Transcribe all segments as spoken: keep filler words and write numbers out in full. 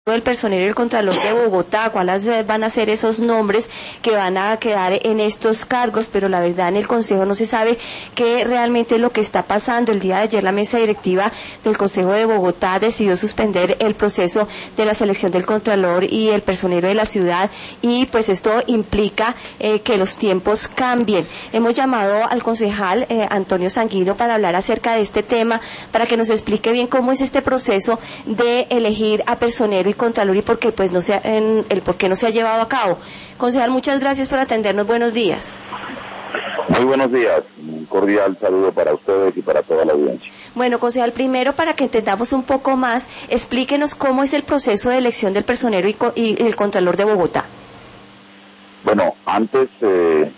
del personero y el contralor de Bogotá, cuáles van a ser esos nombres que van a quedar en estos cargos, pero la verdad en el Consejo no se sabe qué realmente es lo que está pasando. El día de ayer la mesa directiva del Consejo de Bogotá decidió suspender el proceso de la selección del contralor y el personero de la ciudad, y pues esto implica eh, que los tiempos cambien. Hemos llamado al concejal eh, Antonio Sanguino para hablar acerca de este tema, para que nos explique bien cómo es este proceso de elegir a personero y contralor y por qué pues no se ha, en, el por qué no se ha llevado a cabo. Concejal, muchas gracias por atendernos. Buenos días. Muy buenos días. Un cordial saludo para ustedes y para toda la audiencia. Bueno, concejal, primero para que entendamos un poco más, explíquenos cómo es el proceso de elección del personero y, co y el contralor de Bogotá. Bueno, antes eh,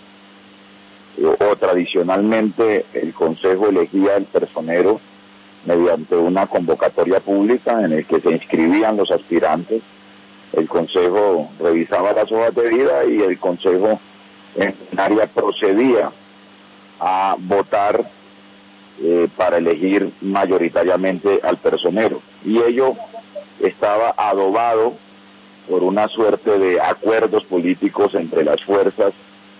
o tradicionalmente el Consejo elegía el personero mediante una convocatoria pública en el que se inscribían los aspirantes. El Consejo revisaba las hojas de vida y el Consejo en área procedía a votar eh, para elegir mayoritariamente al personero. Y ello estaba adobado por una suerte de acuerdos políticos entre las fuerzas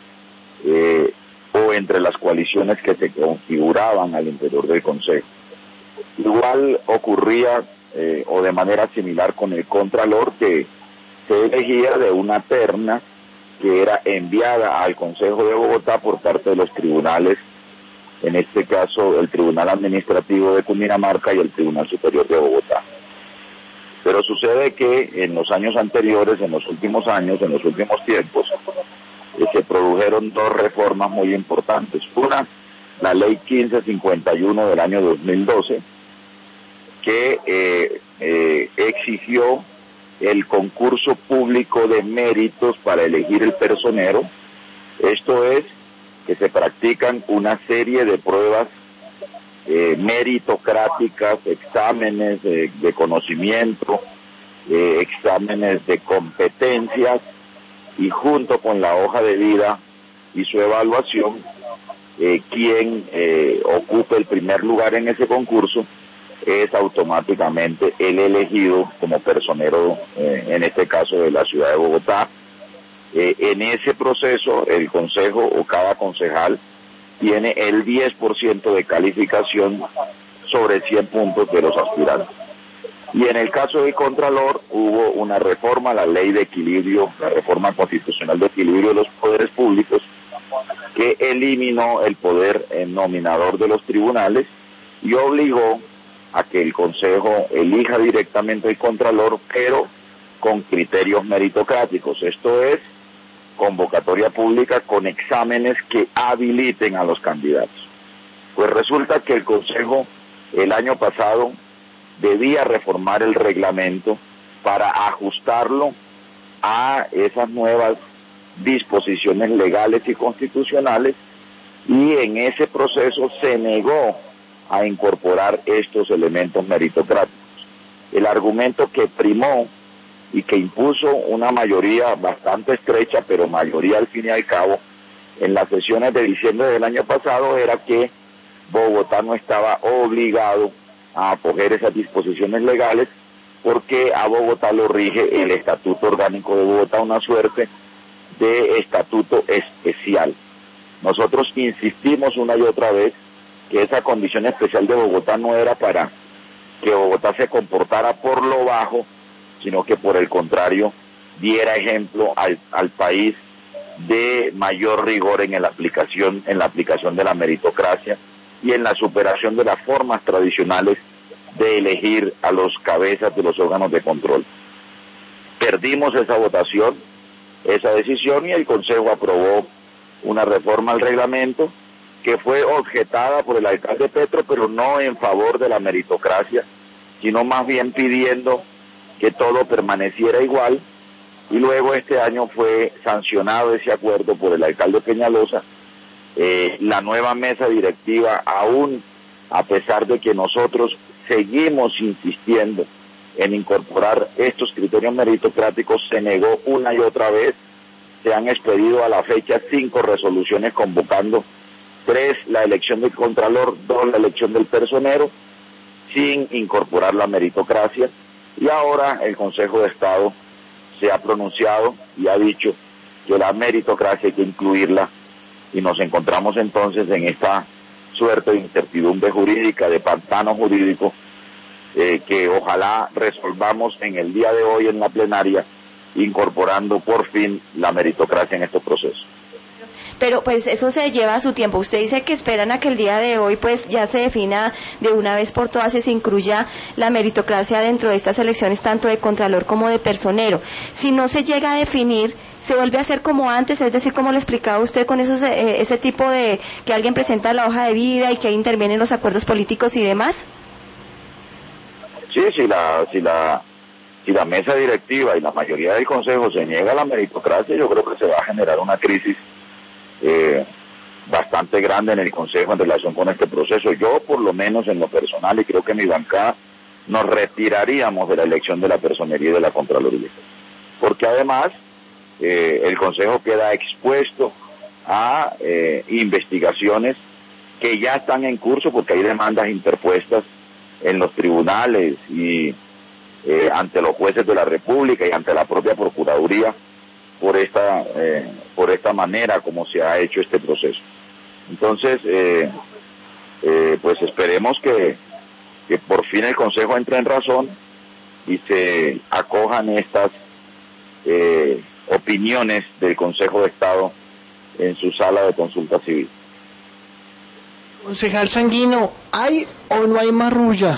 eh, o entre las coaliciones que se configuraban al interior del Consejo. Igual ocurría eh, o de manera similar con el contralor, que se elegía de una terna que era enviada al Consejo de Bogotá por parte de los tribunales, en este caso el Tribunal Administrativo de Cundinamarca y el Tribunal Superior de Bogotá. Pero sucede que en los años anteriores, en los últimos años, en los últimos tiempos, eh, se produjeron dos reformas muy importantes. Una, la Ley quince cincuenta y uno del año dos mil doce, que eh, eh, exigió el concurso público de méritos para elegir el personero. Esto es, que se practican una serie de pruebas eh, meritocráticas, exámenes de, de conocimiento, eh, exámenes de competencias, y junto con la hoja de vida y su evaluación, eh, quien eh, ocupe el primer lugar en ese concurso es automáticamente el elegido como personero, eh, en este caso de la ciudad de Bogotá. Eh, en ese proceso, el consejo o cada concejal tiene el diez por ciento de calificación sobre cien puntos de los aspirantes. Y en el caso del contralor hubo una reforma a la ley de equilibrio, la reforma constitucional de equilibrio de los poderes públicos, que eliminó el poder nominador de los tribunales y obligó a que el Consejo elija directamente el contralor, pero con criterios meritocráticos. Esto es, convocatoria pública con exámenes que habiliten a los candidatos. Pues resulta que el Consejo el año pasado debía reformar el reglamento para ajustarlo a esas nuevas disposiciones legales y constitucionales, y en ese proceso se negó a incorporar estos elementos meritocráticos. El argumento que primó y que impuso una mayoría bastante estrecha, pero mayoría al fin y al cabo, en las sesiones de diciembre del año pasado, era que Bogotá no estaba obligado a acoger esas disposiciones legales, porque a Bogotá lo rige el Estatuto Orgánico de Bogotá, una suerte de estatuto especial. Nosotros insistimos una y otra vez que esa condición especial de Bogotá no era para que Bogotá se comportara por lo bajo, sino que por el contrario diera ejemplo al, al país de mayor rigor en la aplicación, en la aplicación de la meritocracia y en la superación de las formas tradicionales de elegir a los cabezas de los órganos de control. Perdimos esa votación, esa decisión, y el Consejo aprobó una reforma al reglamento que fue objetada por el alcalde Petro, pero no en favor de la meritocracia, sino más bien pidiendo que todo permaneciera igual, y luego este año fue sancionado ese acuerdo por el alcalde Peñalosa. Eh, la nueva mesa directiva, aún a pesar de que nosotros seguimos insistiendo en incorporar estos criterios meritocráticos, se negó una y otra vez. Se han expedido a la fecha cinco resoluciones convocando: tres, la elección del contralor; dos, la elección del personero, sin incorporar la meritocracia. Y ahora el Consejo de Estado se ha pronunciado y ha dicho que la meritocracia hay que incluirla, y nos encontramos entonces en esta suerte de incertidumbre jurídica, de pantano jurídico, eh, que ojalá resolvamos en el día de hoy en la plenaria, incorporando por fin la meritocracia en estos procesos. Pero pues eso se lleva su tiempo. Usted dice que esperan a que el día de hoy pues ya se defina de una vez por todas y se incluya la meritocracia dentro de estas elecciones, tanto de contralor como de personero. Si no se llega a definir, ¿se vuelve a hacer como antes? Es decir, como le explicaba usted con esos, eh, ese tipo de que alguien presenta la hoja de vida y que ahí intervienen los acuerdos políticos y demás. Sí, si la, si la, si la mesa directiva y la mayoría del Consejo se niega a la meritocracia, yo creo que se va a generar una crisis Eh, bastante grande en el Consejo en relación con este proceso. Yo, por lo menos en lo personal, y creo que mi bancada, nos retiraríamos de la elección de la personería y de la Contraloría, porque además eh, el Consejo queda expuesto a eh, investigaciones que ya están en curso, porque hay demandas interpuestas en los tribunales y eh, ante los jueces de la República y ante la propia Procuraduría, por esta eh, por esta manera como se ha hecho este proceso. Entonces, eh, eh, pues esperemos que, que por fin el Consejo entre en razón y se acojan estas eh, opiniones del Consejo de Estado en su sala de consulta civil. Concejal Sanguino, ¿hay o no hay marrulla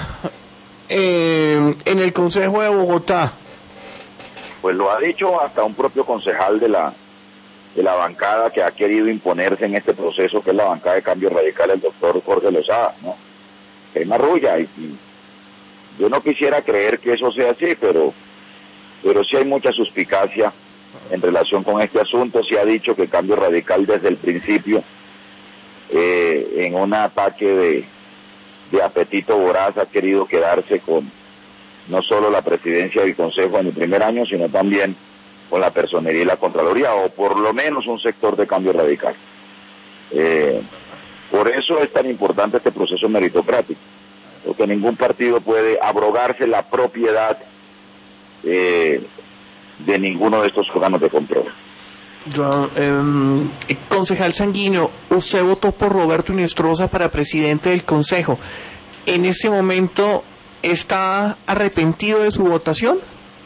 eh, en el Consejo de Bogotá? Pues lo ha dicho hasta un propio concejal de la de la bancada que ha querido imponerse en este proceso, que es la bancada de Cambio Radical, el doctor Jorge Lozada, ¿no? Es marrulla, y, y yo no quisiera creer que eso sea así, pero pero sí hay mucha suspicacia en relación con este asunto. Se ha dicho que Cambio Radical desde el principio, eh, en un ataque de, de apetito voraz, ha querido quedarse con no solo la presidencia del Consejo en el primer año, sino también con la personería y la Contraloría, o por lo menos un sector de Cambio Radical. Eh, por eso es tan importante este proceso meritocrático, porque ningún partido puede abrogarse la propiedad eh, de ninguno de estos órganos de control. Yo, eh, concejal Sanguino, usted votó por Roberto Inestrosa para presidente del Consejo. En ese momento, ¿está arrepentido de su votación?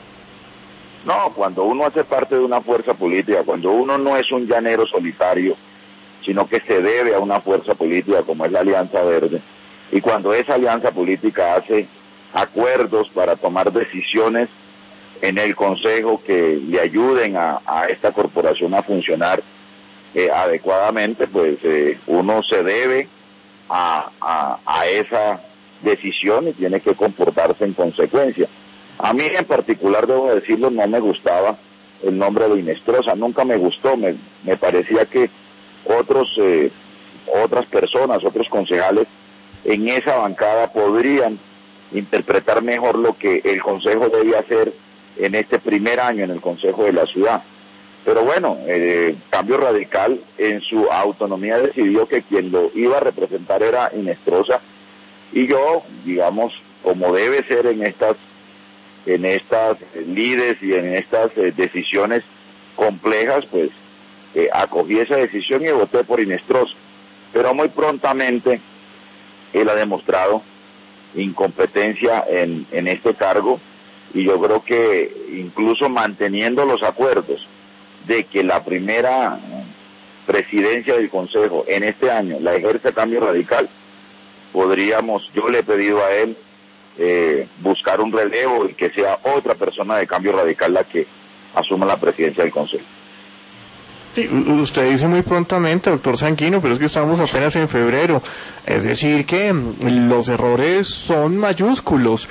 No, cuando uno hace parte de una fuerza política, cuando uno no es un llanero solitario, sino que se debe a una fuerza política como es la Alianza Verde, y cuando esa alianza política hace acuerdos para tomar decisiones en el Consejo que le ayuden a, a esta corporación a funcionar eh, adecuadamente, pues eh, uno se debe a, a, a esa decisión y tiene que comportarse en consecuencia. A mí en particular, debo decirlo, no me gustaba el nombre de Inestrosa, nunca me gustó, me, me parecía que otros eh, otras personas, otros concejales en esa bancada podrían interpretar mejor lo que el Consejo debe hacer en este primer año en el Consejo de la Ciudad. Pero bueno, eh, Cambio Radical en su autonomía decidió que quien lo iba a representar era Inestrosa, y yo, digamos, como debe ser en estas en estas lides y en estas eh, decisiones complejas, pues eh, acogí esa decisión y voté por Inestrosa. Pero muy prontamente él ha demostrado incompetencia en, en este cargo, y yo creo que incluso manteniendo los acuerdos de que la primera presidencia del Consejo en este año la ejerce Cambio Radical, podríamos, yo le he pedido a él eh, buscar un relevo y que sea otra persona de Cambio Radical la que asuma la presidencia del Consejo. Sí, usted dice muy prontamente, doctor Sanguino, pero es que estamos apenas en febrero, es decir que los errores son mayúsculos.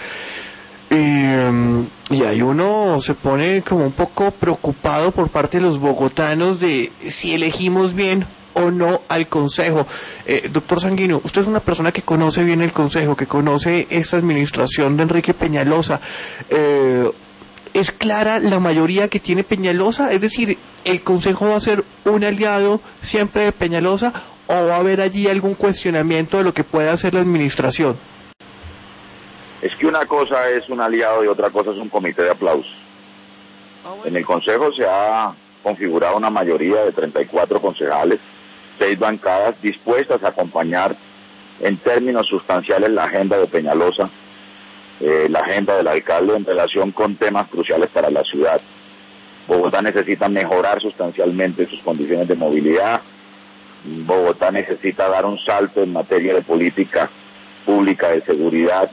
Eh, y ahí uno se pone como un poco preocupado por parte de los bogotanos de si elegimos bien o no al Consejo. Eh, doctor Sanguino, usted es una persona que conoce bien el Consejo, que conoce esta administración de Enrique Peñalosa. Eh, ¿Es clara la mayoría que tiene Peñalosa? Es decir, ¿el Consejo va a ser un aliado siempre de Peñalosa o va a haber allí algún cuestionamiento de lo que pueda hacer la administración? Es que una cosa es un aliado y otra cosa es un comité de aplausos. En el Consejo se ha configurado una mayoría de treinta y cuatro concejales, seis bancadas dispuestas a acompañar en términos sustanciales la agenda de Peñalosa, eh, la agenda del alcalde en relación con temas cruciales para la ciudad. Bogotá necesita mejorar sustancialmente sus condiciones de movilidad. Bogotá necesita dar un salto en materia de política pública de seguridad.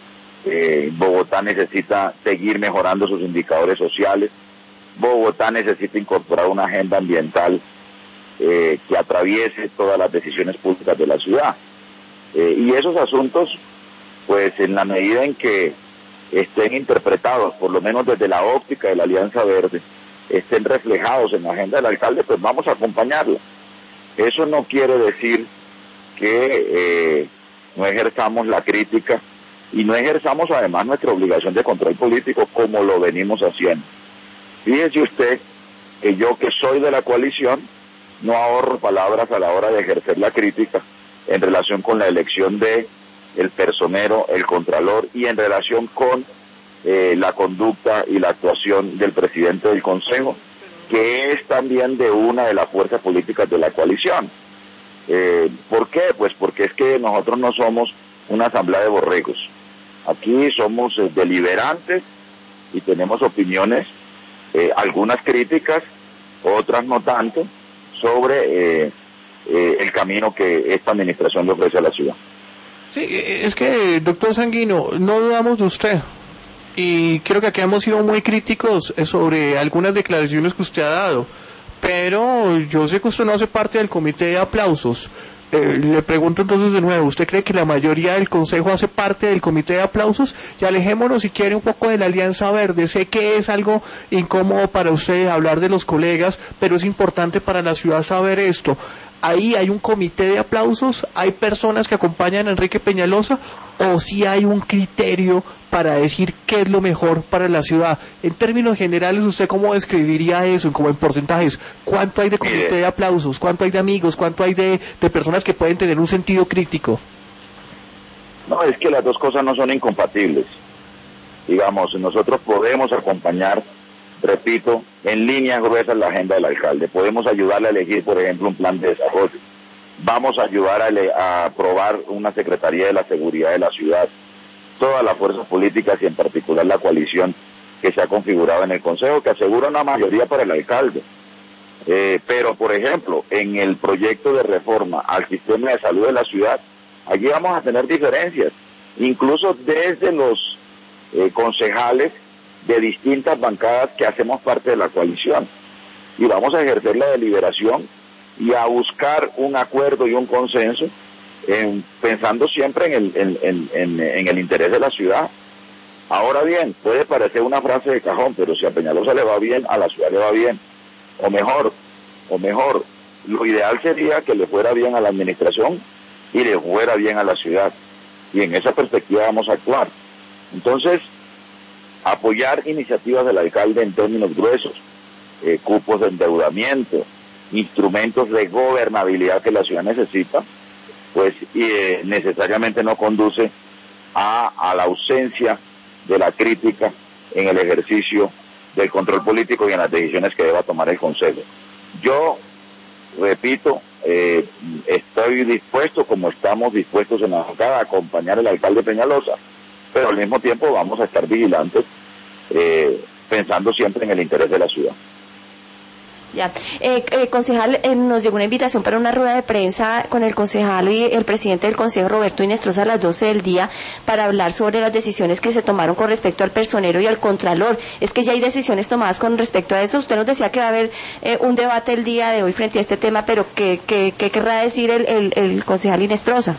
Eh, Bogotá necesita seguir mejorando sus indicadores sociales. Bogotá necesita incorporar una agenda ambiental eh, que atraviese todas las decisiones públicas de la ciudad. Eh, y esos asuntos, pues en la medida en que estén interpretados, por lo menos desde la óptica de la Alianza Verde, estén reflejados en la agenda del alcalde, pues vamos a acompañarla. Eso no quiere decir que eh, no ejerzamos la crítica y no ejerzamos además nuestra obligación de control político como lo venimos haciendo. Fíjese usted que yo, que soy de la coalición, no ahorro palabras a la hora de ejercer la crítica en relación con la elección de el personero, el contralor, y en relación con eh, la conducta y la actuación del presidente del Consejo, que es también de una de las fuerzas políticas de la coalición. Eh, ¿Por qué? Pues porque es que nosotros no somos una asamblea de borregos. Aquí somos eh, deliberantes y tenemos opiniones, eh, algunas críticas, otras no tanto, sobre eh, eh, el camino que esta administración le ofrece a la ciudad. Sí, es que, doctor Sanguino, no dudamos de usted. Y creo que aquí hemos sido muy críticos sobre algunas declaraciones que usted ha dado. Pero yo sé que usted no hace parte del comité de aplausos. Eh, le pregunto entonces de nuevo, ¿usted cree que la mayoría del Consejo hace parte del comité de aplausos? Y alejémonos si quiere un poco de la Alianza Verde. Sé que es algo incómodo para usted hablar de los colegas, pero es importante para la ciudad saber esto. Ahí hay un comité de aplausos, hay personas que acompañan a Enrique Peñalosa, o si hay un criterio para decir qué es lo mejor para la ciudad. En términos generales, ¿usted cómo describiría eso, como en porcentajes? ¿Cuánto hay de comité de aplausos? ¿Cuánto hay de amigos? ¿Cuánto hay de, de personas que pueden tener un sentido crítico? No, es que las dos cosas no son incompatibles. Digamos, nosotros podemos acompañar, repito, en líneas gruesas la agenda del alcalde. Podemos ayudarle a elegir, por ejemplo, un plan de desarrollo. Vamos a ayudar a, ele- a aprobar una Secretaría de la Seguridad de la ciudad. Todas las fuerzas políticas y en particular la coalición que se ha configurado en el Consejo, que asegura una mayoría para el alcalde. Eh, pero, por ejemplo, en el proyecto de reforma al sistema de salud de la ciudad, allí vamos a tener diferencias, incluso desde los eh, concejales de distintas bancadas que hacemos parte de la coalición. Y vamos a ejercer la deliberación y a buscar un acuerdo y un consenso, en, pensando siempre en el, en, en, en, en el interés de la ciudad. Ahora bien, puede parecer una frase de cajón, pero si a Peñalosa le va bien, a la ciudad le va bien. O mejor, o mejor, lo ideal sería que le fuera bien a la administración y le fuera bien a la ciudad. Y en esa perspectiva vamos a actuar. Entonces, apoyar iniciativas del alcalde en términos gruesos, eh, cupos de endeudamiento, instrumentos de gobernabilidad que la ciudad necesita, pues eh, necesariamente no conduce a, a la ausencia de la crítica en el ejercicio del control político y en las decisiones que deba tomar el Consejo. Yo, repito, eh, estoy dispuesto, como estamos dispuestos en la bancada, a acompañar al alcalde Peñalosa, pero al mismo tiempo vamos a estar vigilantes, eh, pensando siempre en el interés de la ciudad. Ya, eh, eh, concejal, eh, nos llegó una invitación para una rueda de prensa con el concejal y el presidente del Consejo, Roberto Inestrosa, a las doce del día, para hablar sobre las decisiones que se tomaron con respecto al personero y al contralor. Es que ya hay decisiones tomadas con respecto a eso. Usted nos decía que va a haber eh, un debate el día de hoy frente a este tema, pero ¿qué, qué, qué querrá decir el, el, el concejal Inestrosa?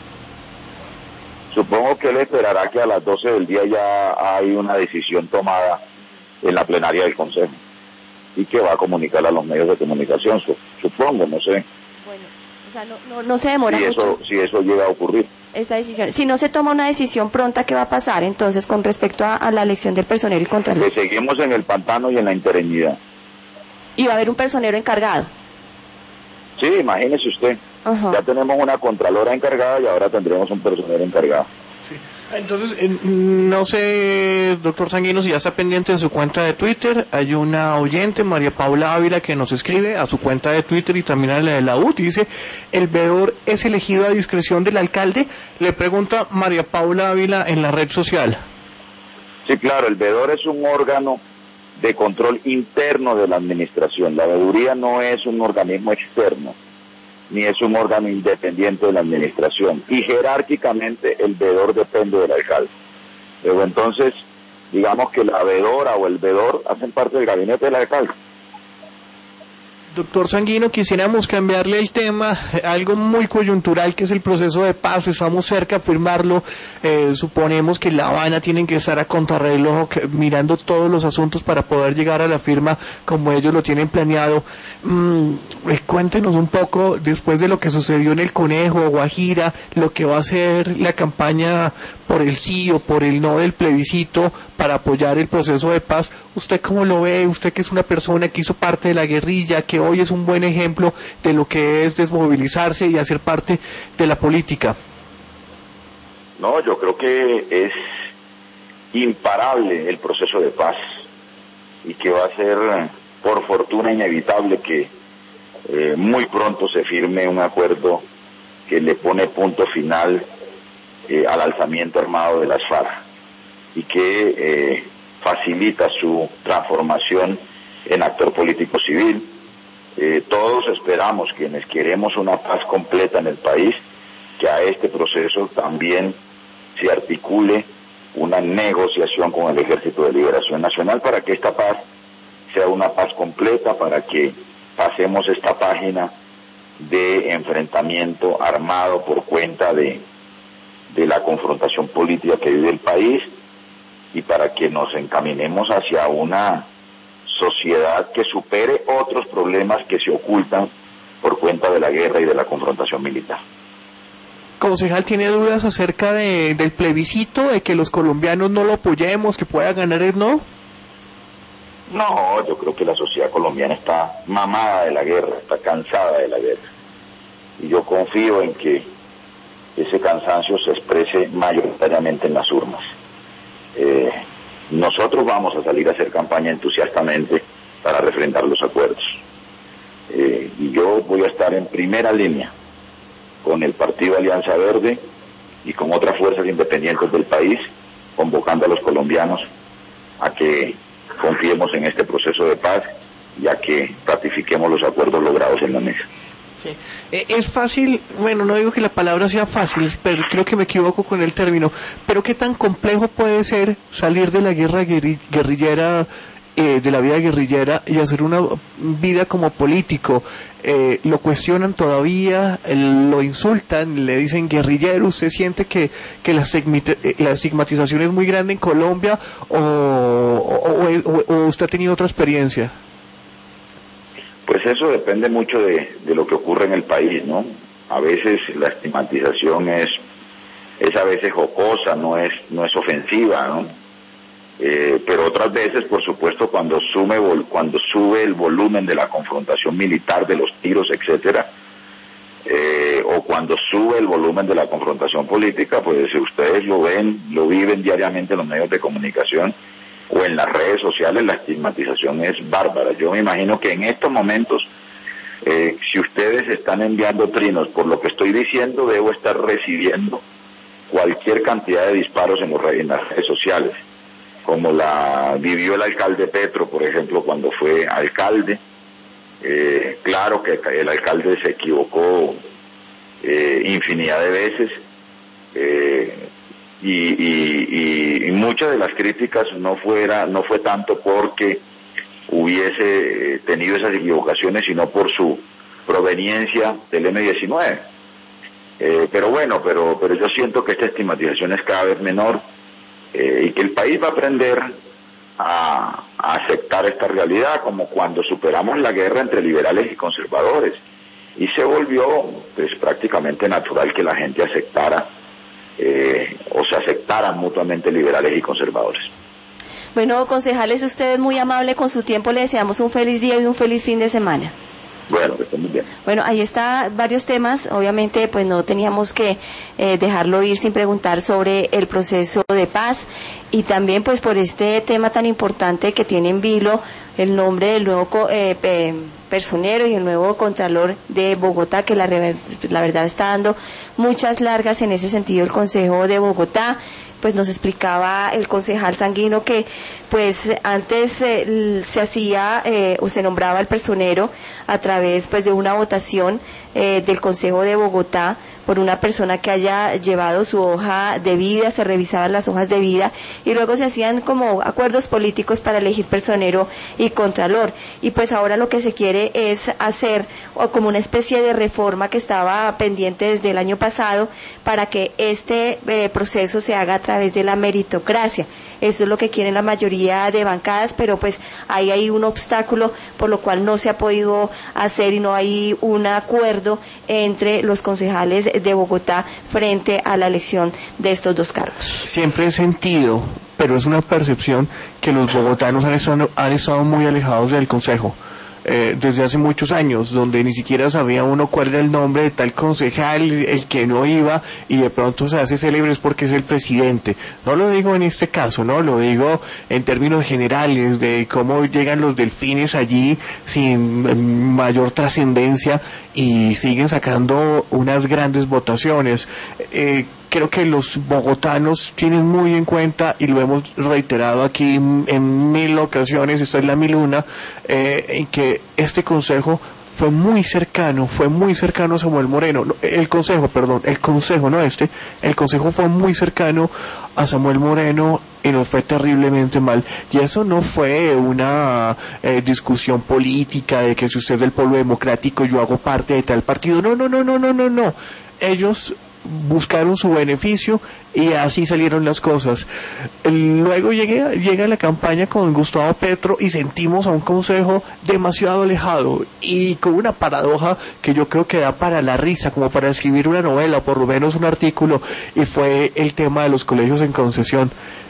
Supongo que él esperará que a las doce del día ya hay una decisión tomada en la plenaria del Consejo y que va a comunicar a los medios de comunicación, supongo, no sé. Bueno, o sea, no, no, no se demora si mucho. Eso, si eso llega a ocurrir. Esta decisión, si no se toma una decisión pronta, ¿qué va a pasar entonces con respecto a, a la elección del personero y contralor? Que seguimos en el pantano y en la interinidad. Y va a haber un personero encargado. Sí, imagínese usted. Ajá. Ya tenemos una contralora encargada y ahora tendremos un personero encargado. Sí. Entonces, eh, no sé, doctor Sanguino, si ya está pendiente de su cuenta de Twitter. Hay una oyente, María Paula Ávila, que nos escribe a su cuenta de Twitter y también a la de la U T. Dice, ¿el veedor es elegido a discreción del alcalde? Le pregunta María Paula Ávila en la red social. Sí, claro, el veedor es un órgano de control interno de la administración. La veeduría no es un organismo externo, ni es un órgano independiente de la administración, y jerárquicamente el veedor depende del alcalde. Pero entonces, digamos que la veedora o el veedor hacen parte del gabinete del alcalde. Doctor Sanguino, quisiéramos cambiarle el tema, algo muy coyuntural que es el proceso de paz. Estamos cerca de firmarlo, eh, suponemos que La Habana tienen que estar a contrarreloj que, mirando todos los asuntos para poder llegar a la firma como ellos lo tienen planeado. Mm, eh, cuéntenos un poco, después de lo que sucedió en El Conejo, Guajira, lo que va a ser la campaña por el sí o por el no del plebiscito para apoyar el proceso de paz. ¿Usted cómo lo ve? Usted que es una persona que hizo parte de la guerrilla, que hoy es un buen ejemplo de lo que es desmovilizarse y hacer parte de la política. No, yo creo que es imparable el proceso de paz y que va a ser, por fortuna, inevitable que eh, muy pronto se firme un acuerdo que le pone punto final eh, al alzamiento armado de las FARC y que eh, facilita su transformación en actor político civil. Eh, todos esperamos, quienes queremos una paz completa en el país, que a este proceso también se articule una negociación con el Ejército de Liberación Nacional para que esta paz sea una paz completa, para que pasemos esta página de enfrentamiento armado por cuenta de, de la confrontación política que vive el país, y para que nos encaminemos hacia una sociedad que supere otros problemas que se ocultan por cuenta de la guerra y de la confrontación militar. Concejal, ¿tiene dudas acerca de, del plebiscito, de que los colombianos no lo apoyemos, que pueda ganar el no? No, yo creo que la sociedad colombiana está mamada de la guerra, está cansada de la guerra. Y yo confío en que ese cansancio se exprese mayoritariamente en las urnas. Eh, nosotros vamos a salir a hacer campaña entusiastamente para refrendar los acuerdos. Eh, y yo voy a estar en primera línea con el Partido Alianza Verde y con otras fuerzas independientes del país, convocando a los colombianos a que confiemos en este proceso de paz y a que ratifiquemos los acuerdos logrados en la mesa. Sí. Eh, es fácil, bueno, no digo que la palabra sea fácil, pero creo que me equivoco con el término, pero ¿qué tan complejo puede ser salir de la guerra guerri guerrillera, eh, de la vida guerrillera y hacer una vida como político? Eh, ¿Lo cuestionan todavía? ¿Lo insultan? ¿Le dicen guerrillero? ¿Usted siente que, que la, la estigmatización es muy grande en Colombia o, o, o, o usted ha tenido otra experiencia? Pues eso depende mucho de, de lo que ocurre en el país, ¿no? A veces la estigmatización es, es a veces jocosa, no es, no es ofensiva, ¿no? Eh, pero otras veces, por supuesto, cuando sube, cuando sube el volumen de la confrontación militar, de los tiros, etcétera, eh, o cuando sube el volumen de la confrontación política, pues ustedes lo ven, lo viven diariamente en los medios de comunicación o en las redes sociales, la estigmatización es bárbara. Yo me imagino que en estos momentos, eh, si ustedes están enviando trinos por lo que estoy diciendo, debo estar recibiendo cualquier cantidad de disparos en, los, en las redes sociales, como la vivió el alcalde Petro, por ejemplo, cuando fue alcalde. Eh, claro que el alcalde se equivocó eh, infinidad de veces, eh, y, y, y, y muchas de las críticas no fuera no fue tanto porque hubiese tenido esas equivocaciones, sino por su proveniencia del eme diecinueve. Eh, pero bueno, pero pero yo siento que esta estigmatización es cada vez menor, eh, y que el país va a aprender a, a aceptar esta realidad, como cuando superamos la guerra entre liberales y conservadores, y se volvió pues prácticamente natural que la gente aceptara eh, o se aceptaran mutuamente liberales y conservadores. Bueno, concejales, usted es muy amable con su tiempo, le deseamos un feliz día y un feliz fin de semana. Bueno, que estén muy bien. Bueno, ahí está varios temas. Obviamente, pues no teníamos que eh, dejarlo ir sin preguntar sobre el proceso de paz y también, pues, por este tema tan importante que tiene en vilo el nombre del nuevo eh, eh, personero y el nuevo contralor de Bogotá, que la, la verdad está dando muchas largas en ese sentido el Consejo de Bogotá. Pues nos explicaba el concejal Sanguino que pues antes eh, se hacía eh, o se nombraba el personero a través pues de una votación eh, del Consejo de Bogotá por una persona que haya llevado su hoja de vida, se revisaban las hojas de vida y luego se hacían como acuerdos políticos para elegir personero y contralor. Y pues ahora lo que se quiere es hacer o como una especie de reforma que estaba pendiente desde el año pasado para que este eh, proceso se haga a través de la meritocracia. Eso es lo que quieren la mayoría de bancadas, pero pues ahí hay un obstáculo por lo cual no se ha podido hacer y no hay un acuerdo entre los concejales de Bogotá frente a la elección de estos dos cargos. Siempre he sentido, pero es una percepción, que los bogotanos han estado, han estado muy alejados del Consejo. Eh, desde hace muchos años, donde ni siquiera sabía uno cuál era el nombre de tal concejal, el que no iba, y de pronto se hace célebre es porque es el presidente. No lo digo en este caso, no, lo digo en términos generales, de cómo llegan los delfines allí sin mayor trascendencia y siguen sacando unas grandes votaciones. Eh, Creo que los bogotanos tienen muy en cuenta, y lo hemos reiterado aquí en mil ocasiones, esta es la mil una, eh, en que este consejo fue muy cercano, fue muy cercano a Samuel Moreno, el consejo, perdón, el consejo, no este, el consejo fue muy cercano a Samuel Moreno y nos fue terriblemente mal. Y eso no fue una eh, discusión política de que si usted es del pueblo democrático, yo hago parte de tal partido, no, no, no, no, no, no, no. Ellos buscaron su beneficio y así salieron las cosas. Luego llega, llega la campaña con Gustavo Petro y sentimos a un consejo demasiado alejado y con una paradoja que yo creo que da para la risa, como para escribir una novela o por lo menos un artículo, y fue el tema de los colegios en concesión.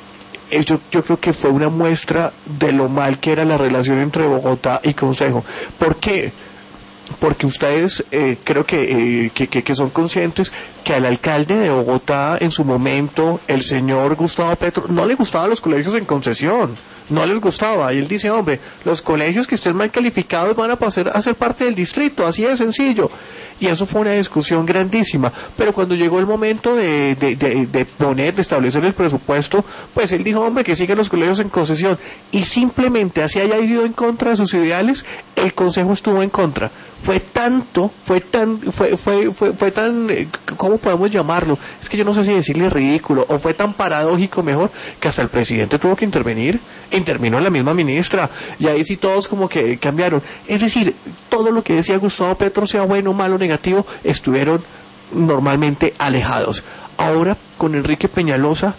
Yo, yo creo que fue una muestra de lo mal que era la relación entre Bogotá y Consejo. ¿Por qué? Porque ustedes eh, creo que, eh, que, que, que son conscientes que al alcalde de Bogotá en su momento, el señor Gustavo Petro, no le gustaban los colegios en concesión, no les gustaba, y él dice, hombre, los colegios que estén mal calificados van a pasar a ser parte del distrito, así de sencillo. Y eso fue una discusión grandísima, pero cuando llegó el momento de, de, de, de poner, de establecer el presupuesto, pues él dijo, hombre, que sigan los colegios en concesión, y simplemente así haya ido en contra de sus ideales, el consejo estuvo en contra. Fue tanto, fue tan, fue, fue, fue, fue tan, ¿cómo podemos llamarlo? Es que yo no sé si decirle ridículo, o fue tan paradójico mejor, que hasta el presidente tuvo que intervenir, intervino la misma ministra, y ahí sí todos como que cambiaron. Es decir, todo lo que decía Gustavo Petro, sea bueno, malo, negativo, estuvieron normalmente alejados. Ahora, con Enrique Peñalosa,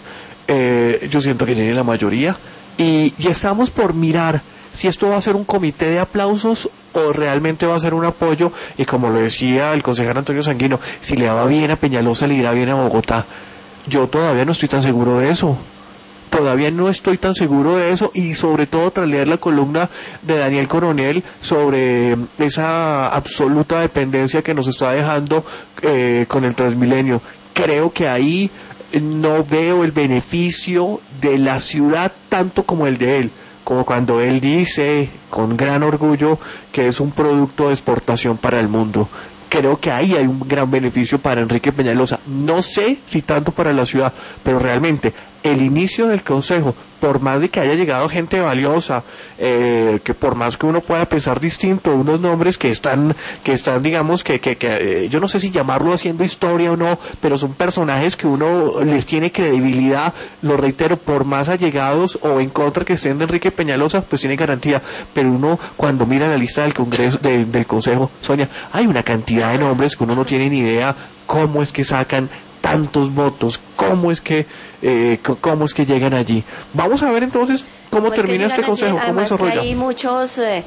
eh, yo siento que tiene la mayoría, y, y estamos por mirar si esto va a ser un comité de aplausos o realmente va a ser un apoyo, y como lo decía el concejal Antonio Sanguino, si le va bien a Peñalosa, le irá bien a Bogotá. Yo todavía no estoy tan seguro de eso. Todavía no estoy tan seguro de eso, y sobre todo tras leer la columna de Daniel Coronel sobre esa absoluta dependencia que nos está dejando eh, con el Transmilenio. Creo que ahí no veo el beneficio de la ciudad tanto como el de él, como cuando él dice con gran orgullo que es un producto de exportación para el mundo. Creo que ahí hay un gran beneficio para Enrique Peñalosa. No sé si tanto para la ciudad, pero realmente el inicio del consejo, por más de que haya llegado gente valiosa, eh, que por más que uno pueda pensar distinto, unos nombres que están, que están, digamos, que, que, que eh, yo no sé si llamarlo haciendo historia o no, pero son personajes que uno les tiene credibilidad, lo reitero, por más allegados o en contra que estén de Enrique Peñalosa, pues tiene garantía. Pero uno, cuando mira la lista del Congreso, de, del Consejo, Sonia, hay una cantidad de nombres que uno no tiene ni idea cómo es que sacan tantos votos, cómo es que eh, cómo es que llegan allí. Vamos a ver entonces cómo pues termina este consejo, allí, cómo desarrolla. Hay muchos eh,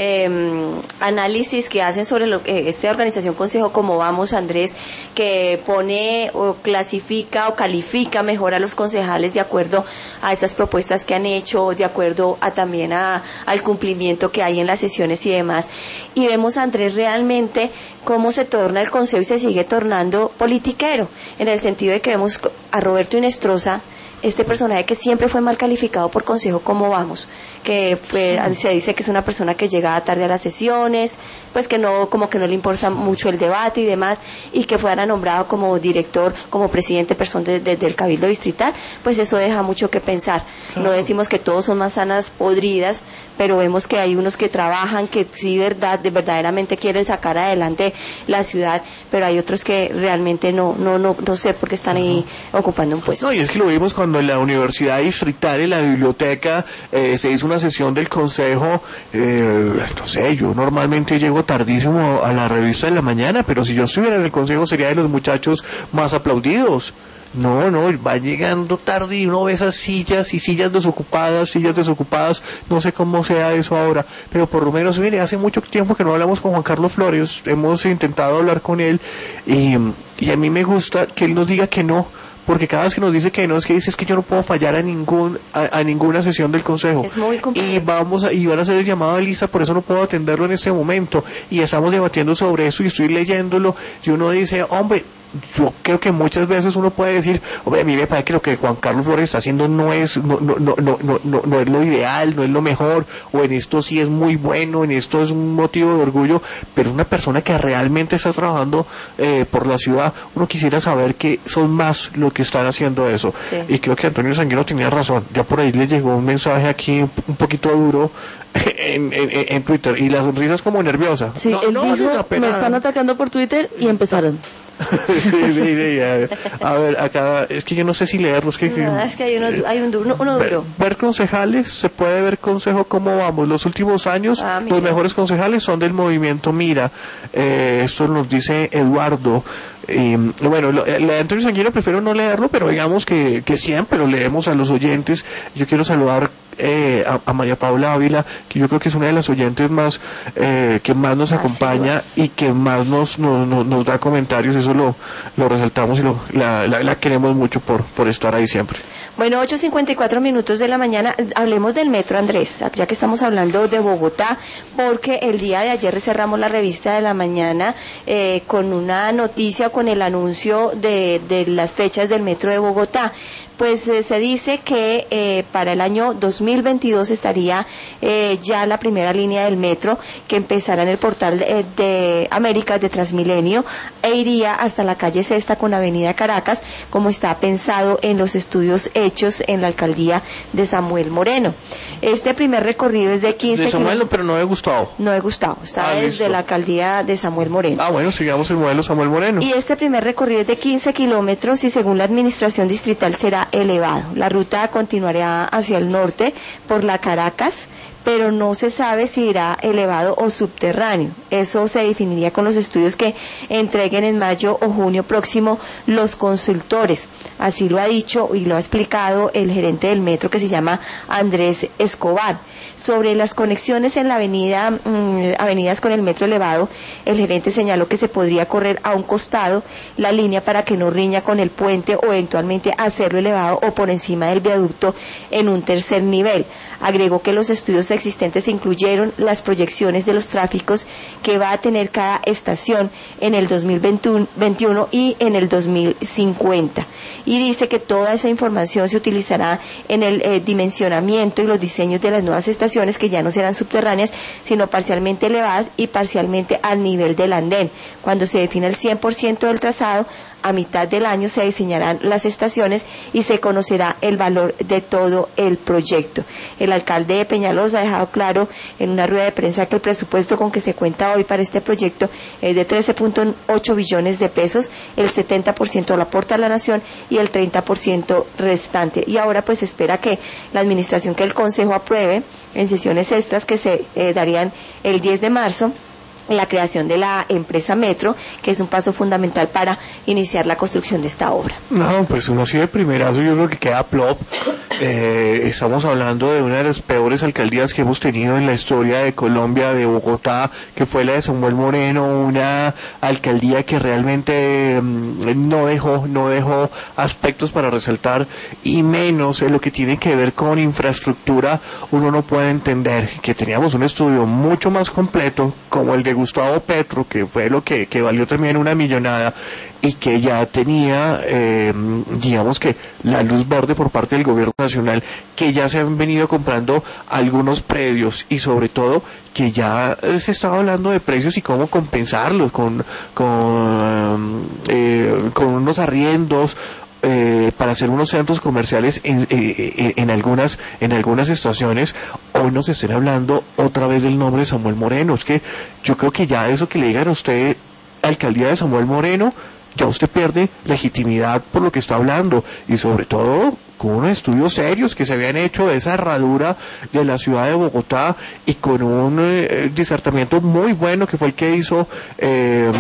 eh, análisis que hacen sobre lo, eh, esta organización Consejo Como Vamos, Andrés, que pone o clasifica o califica mejor a los concejales de acuerdo a esas propuestas que han hecho, de acuerdo a también a, al cumplimiento que hay en las sesiones y demás. Y vemos, Andrés, realmente cómo se torna el consejo y se sigue tornando politiquero, en el sentido de que vemos a Roberto Inestrosa, este personaje que siempre fue mal calificado por Consejo Como Vamos, que fue, se dice que es una persona que llegaba tarde a las sesiones, pues que no, como que no le importa mucho el debate y demás, y que fuera nombrado como director, como presidente persona de, de, del Cabildo Distrital, pues eso deja mucho que pensar. Claro. No decimos que todos son manzanas podridas, pero vemos que hay unos que trabajan, que sí verdad, de verdaderamente quieren sacar adelante la ciudad, pero hay otros que realmente no, no, no, no sé por qué están ahí uh-huh. ocupando un puesto. No, y es que lo vimos cuando en la Universidad Distrital, en la biblioteca, eh, se hizo una sesión del consejo, eh, no sé, yo normalmente llego tardísimo a la revista de la mañana, pero si yo estuviera en el consejo sería de los muchachos más aplaudidos. No, no, va llegando tarde y uno ve esas sillas y sillas desocupadas, sillas desocupadas, no sé cómo sea eso ahora, pero por lo menos, mire, hace mucho tiempo que no hablamos con Juan Carlos Flores, hemos intentado hablar con él y, y a mí me gusta que él nos diga que no, porque cada vez que nos dice que no, es que dice es que yo no puedo fallar a ningún a, a ninguna sesión del consejo. Es muy complicado. Y vamos a, y van a hacer el llamado a lista, por eso no puedo atenderlo en este momento. Y estamos debatiendo sobre eso y estoy leyéndolo y uno dice, hombre, yo creo que muchas veces uno puede decir, hombre, a mí me parece que lo que Juan Carlos Flores está haciendo no es no no no no no, no, no es lo ideal, no es lo mejor, o en esto sí es muy bueno, en esto es un motivo de orgullo, pero es una persona que realmente está trabajando eh, por la ciudad. Uno quisiera saber que son más lo que están haciendo eso. Sí. Y creo que Antonio Sanguino tenía razón. Ya por ahí le llegó un mensaje aquí un poquito duro en, en, en Twitter, y la sonrisa es como nerviosa. Sí, no, él no, dijo, no, me están atacando por Twitter, y empezaron. sí, sí, sí, a ver, a ver, acá, es que yo no sé si leerlos. Que, no, es que hay uno, hay un duro, uno duro. Ver, ver concejales, se puede ver Consejo Como Vamos. Los últimos años, ah, los mejores concejales son del movimiento Mira. Eh, esto nos dice Eduardo. Y bueno, lo, la de Antonio Sanguino prefiero no leerlo, pero digamos que, que siempre lo leemos a los oyentes. Yo quiero saludar eh, a, a María Paula Ávila, que yo creo que es una de las oyentes más eh, que más nos acompaña Así y que más nos, nos, nos, nos da comentarios. Eso lo, lo resaltamos y lo, la, la, la queremos mucho por, por estar ahí siempre. Bueno, ocho cincuenta y cuatro minutos de la mañana, hablemos del metro, Andrés, ya que estamos hablando de Bogotá, porque el día de ayer cerramos la revista de la mañana eh, con una noticia, con el anuncio de, de las fechas del metro de Bogotá. Pues eh, se dice que eh, para el año dos mil veintidós estaría eh, ya la primera línea del metro, que empezará en el portal de, de Américas de Transmilenio e iría hasta la calle Sexta con Avenida Caracas, como está pensado en los estudios hechos en la alcaldía de Samuel Moreno. Este primer recorrido es de quince de Samuel, pero no de Gustavo. No de Gustavo, está ah, desde listo. La alcaldía de Samuel Moreno. Ah, bueno, sigamos el modelo Samuel Moreno. Y este primer recorrido es de quince kilómetros y según la administración distrital será elevado. La ruta continuará hacia el norte por la Caracas, pero no se sabe si irá elevado o subterráneo. Eso se definiría con los estudios que entreguen en mayo o junio próximo los consultores. Así lo ha dicho y lo ha explicado el gerente del metro, que se llama Andrés Escobar. Sobre las conexiones en la avenida, mmm, avenidas con el metro elevado, el gerente señaló que se podría correr a un costado la línea para que no riña con el puente, o eventualmente hacerlo elevado o por encima del viaducto en un tercer nivel. Agregó que los estudios existentes incluyeron las proyecciones de los tráficos que va a tener cada estación en el dos mil veintiuno y en el dos mil cincuenta. Y dice que toda esa información se utilizará en el eh, dimensionamiento y los diseños de las nuevas estaciones, que ya no serán subterráneas, sino parcialmente elevadas y parcialmente al nivel del andén. Cuando se defina el cien por ciento del trazado, a mitad del año se diseñarán las estaciones y se conocerá el valor de todo el proyecto. El alcalde de Peñalosa ha dejado claro en una rueda de prensa que el presupuesto con que se cuenta hoy para este proyecto es de trece punto ocho billones de pesos, el setenta por ciento lo aporta la nación y el treinta por ciento restante. Y ahora pues se espera que la administración, que el Consejo apruebe en sesiones extras que se eh, darían el diez de marzo, la creación de la empresa Metro, que es un paso fundamental para iniciar la construcción de esta obra. No, pues uno así de primerazo yo creo que queda plop. Eh, estamos hablando de una de las peores alcaldías que hemos tenido en la historia de Colombia, de Bogotá, que fue la de Samuel Moreno, una alcaldía que realmente eh, no dejó, no dejó aspectos para resaltar, y menos en lo que tiene que ver con infraestructura. Uno no puede entender que teníamos un estudio mucho más completo como el de Gustavo Petro, que fue lo que, que valió también una millonada, y que ya tenía, eh, digamos que la luz verde por parte del gobierno nacional, que ya se han venido comprando algunos predios, y sobre todo que ya se estaba hablando de precios y cómo compensarlos con, con, eh, con unos arriendos, Eh, para hacer unos centros comerciales en, eh, en algunas en algunas estaciones. Hoy nos estén hablando otra vez del nombre de Samuel Moreno. Es que yo creo que ya eso que le digan a usted alcaldía de Samuel Moreno, ya usted pierde legitimidad por lo que está hablando, y sobre todo con unos estudios serios que se habían hecho de esa herradura de la ciudad de Bogotá, y con un eh, disertamiento muy bueno que fue el que hizo eh,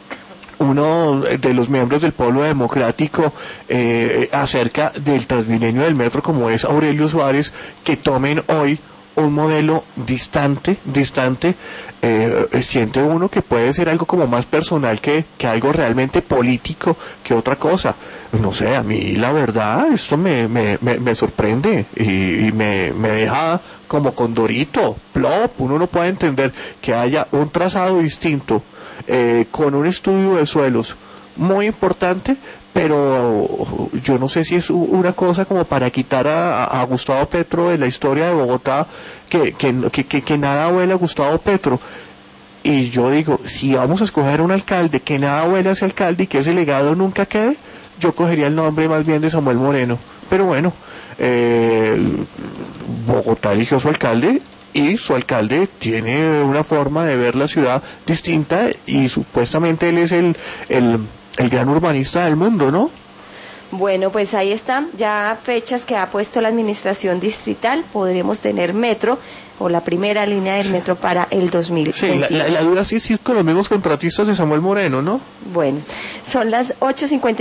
uno de los miembros del Polo Democrático eh, acerca del Transmilenio del Metro, como es Aurelio Suárez. Que tomen hoy un modelo distante, distante, eh, siente uno que puede ser algo como más personal que, que algo realmente político que otra cosa. No sé, a mí la verdad esto me, me, me, me sorprende y, y me, me deja como condorito, plop. Uno no puede entender que haya un trazado distinto, Eh, con un estudio de suelos muy importante, pero yo no sé si es una cosa como para quitar a, a Gustavo Petro de la historia de Bogotá, que, que, que, que nada huele a Gustavo Petro. Y yo digo, si vamos a escoger un alcalde que nada huele a ese alcalde y que ese legado nunca quede, yo cogería el nombre más bien de Samuel Moreno. Pero bueno, eh, Bogotá eligió su alcalde, y su alcalde tiene una forma de ver la ciudad distinta, y supuestamente él es el, el, el gran urbanista del mundo, ¿no? Bueno, pues ahí están ya fechas que ha puesto la administración distrital. Podremos tener metro, o la primera línea del metro, para el dos mil veinte. Sí, la, la, la duda sí, sí, con los mismos contratistas de Samuel Moreno, ¿no? Bueno, son las ocho cincuenta.